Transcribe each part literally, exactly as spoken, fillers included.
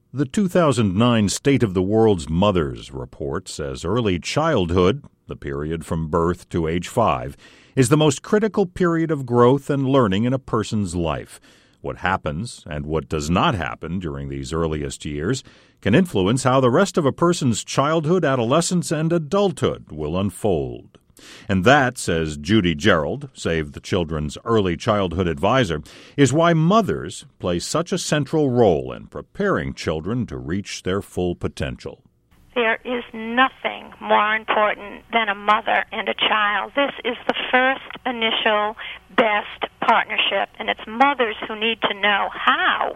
The two thousand nine State of the World's Mothers report says early childhood, the period from birth to age five, is the most critical period of growth and learning in a person's life. What happens and what does not happen during these earliest years can influence how the rest of a person's childhood, adolescence, and adulthood will unfold. And that, says Judy Gerald, Save the Children's early childhood advisor, is why mothers play such a central role in preparing children to reach their full potential. There is nothing more important than a mother and a child. This is the first initial best partnership, and it's mothers who need to know how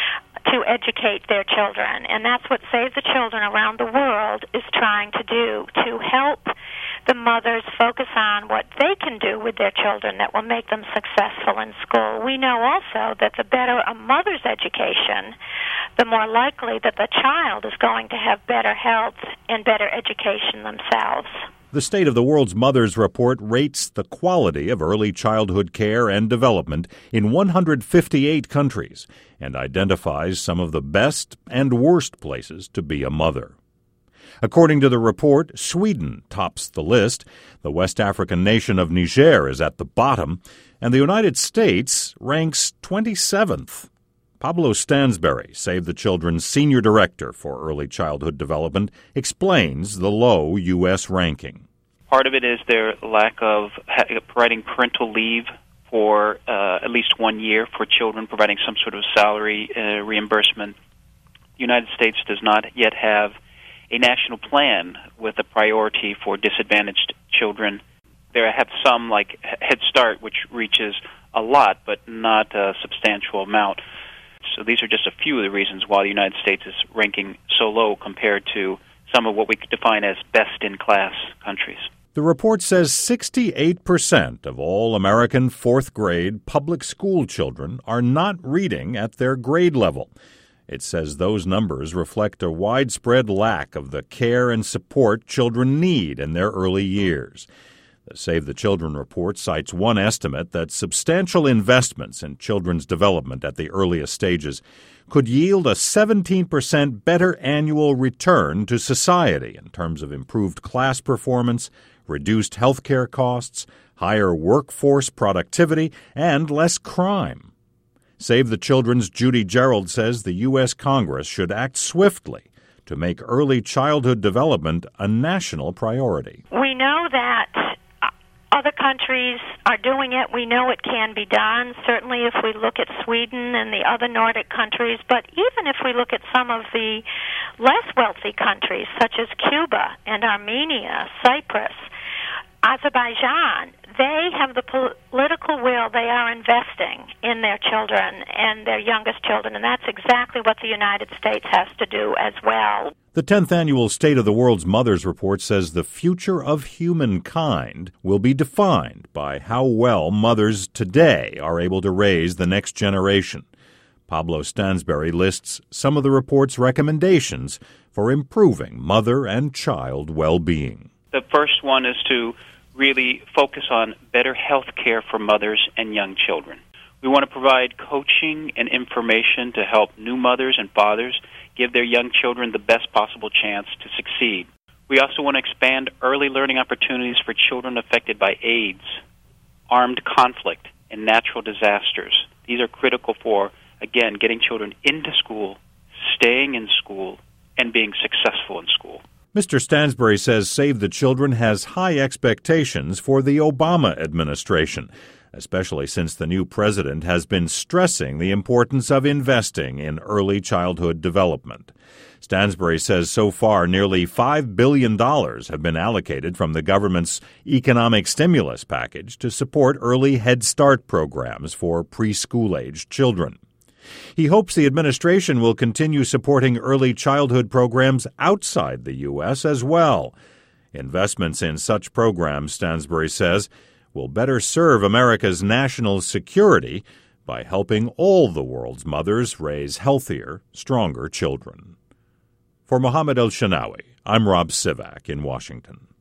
to educate their children. And that's what Save the Children around the world is trying to do, to help the mothers focus on what they can do with their children that will make them successful in school. We know also that the better a mother's education, the more likely that the child is going to have better health and better education themselves. The State of the World's Mothers report rates the quality of early childhood care and development in one hundred fifty-eight countries and identifies some of the best and worst places to be a mother. According to the report, Sweden tops the list, the West African nation of Niger is at the bottom, and the United States ranks twenty-seventh. Pablo Stansberry, Save the Children's Senior Director for Early Childhood Development, explains the low U S ranking. Part of it is their lack of providing parental leave for uh, at least one year for children, providing some sort of salary uh, reimbursement. The United States does not yet have a national plan with a priority for disadvantaged children. There have some, like Head Start, which reaches a lot, but not a substantial amount. So these are just a few of the reasons why the United States is ranking so low compared to some of what we could define as best-in-class countries. The report says sixty-eight percent of all American fourth-grade public school children are not reading at their grade level. It says those numbers reflect a widespread lack of the care and support children need in their early years. The Save the Children report cites one estimate that substantial investments in children's development at the earliest stages could yield a seventeen percent better annual return to society in terms of improved class performance, reduced health care costs, higher workforce productivity, and less crime. Save the Children's Judy Gerald says the U S Congress should act swiftly to make early childhood development a national priority. We know that other countries are doing it. We know it can be done, certainly if we look at Sweden and the other Nordic countries, but even if we look at some of the less wealthy countries, such as Cuba and Armenia, Cyprus, Azerbaijan, they have the political will. They are investing in their children and their youngest children, and that's exactly what the United States has to do as well. The tenth Annual State of the World's Mothers report says the future of humankind will be defined by how well mothers today are able to raise the next generation. Pablo Stansberry lists some of the report's recommendations for improving mother and child well-being. The first one is to really focus on better health care for mothers and young children. We want to provide coaching and information to help new mothers and fathers give their young children the best possible chance to succeed. We also want to expand early learning opportunities for children affected by AIDS, armed conflict, and natural disasters. These are critical for, again, getting children into school, staying in school, and being successful in school. Mister Stansberry says Save the Children has high expectations for the Obama administration, especially since the new president has been stressing the importance of investing in early childhood development. Stansberry says so far nearly five billion dollars have been allocated from the government's economic stimulus package to support early Head Start programs for preschool-aged children. He hopes the administration will continue supporting early childhood programs outside the U S as well. Investments in such programs, Stansberry says, will better serve America's national security by helping all the world's mothers raise healthier, stronger children. For Mohammed El-Shanawi, I'm Rob Sivak in Washington.